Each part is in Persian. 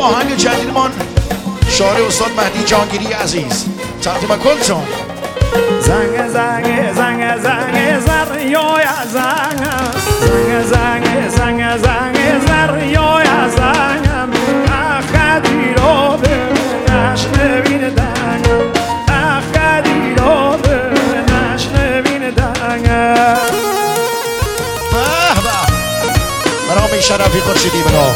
آهنگ جدیدمان شاعر استاد مهدی جانگیری عزیز تقدیم کلتون. زنگ زنگ زنگ زنگ زر یا زنگ زنگ زنگ زنگ زنگ زر یا زنگ اخدی رو به نشنوین دنگ اخدی رو به نشنوین دنگ. به به برام شرفی خورشیدی برا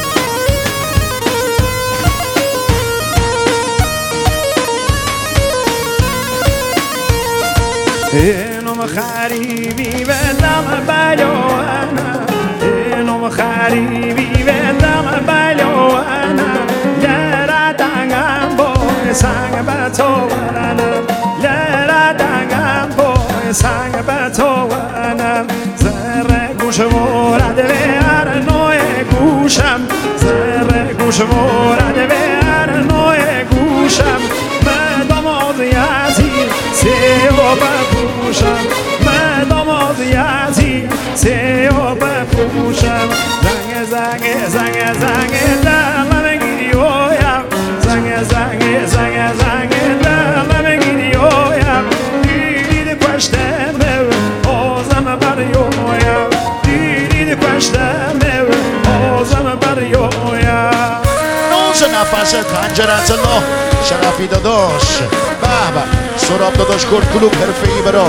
اینم خریبی به دم بلوانم اینم خریبی به دم بلوانم لره دنگم بای سنگ به تو ونم لره دنگم بای سنگ به تو ونم زره گوش مورد به هر نوع گوشم زره گوش مورد به هر نوع گوشم مدام یزید سیو بپوشم مدام یزید سیو بپوشم زنگ زنگ زنگ زنگ دلم گیری اویم زنگ زنگ زنگ زنگ دلم گیری اویم دیدید پشتم نو آزم بریویم دیدید پشتم نو آزم بریویم نوز نفس خنجرت الله شرفی داداش. به به سراب داداش کرد کلوب حرفه‌ای برا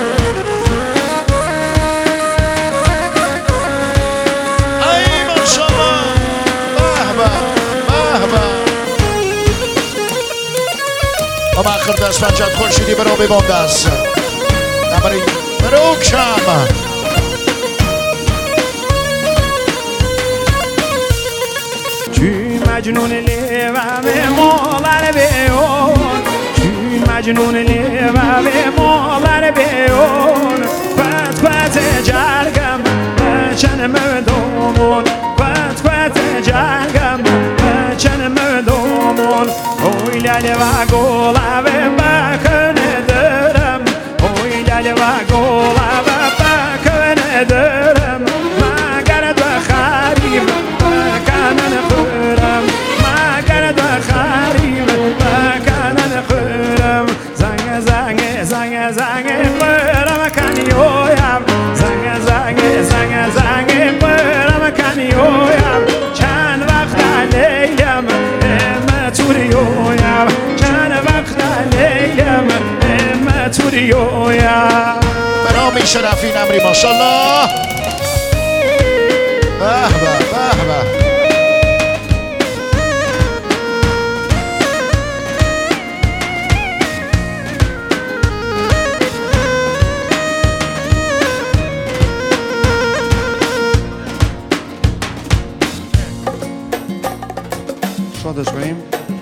ای ماشاءالله. به به به به اما آخر دست پنجت خورشیدی برا ببام دست نبری برو کم چون مجنون لیوم مالر بیون چون مجنون لیوم مالر بیون پت پت جرگم بچن مدومون پت پت جرگم بچن مدومون اوی لاله و گلابه بکنه درم اوی لاله و گلابه بکنه درم مگر بخریم بکنن خورم مگر بخریم بکنن خورم زنگ زنگ زنگ زنگ خورم کنیویم زنگ زنگ زنگ زنگ خورم کنیویم چند وقت لیلم امتوریویم چند وقت لیلم امتوریویم برام شرفی نمری ماشاءالله. به به به به شادش کنیم.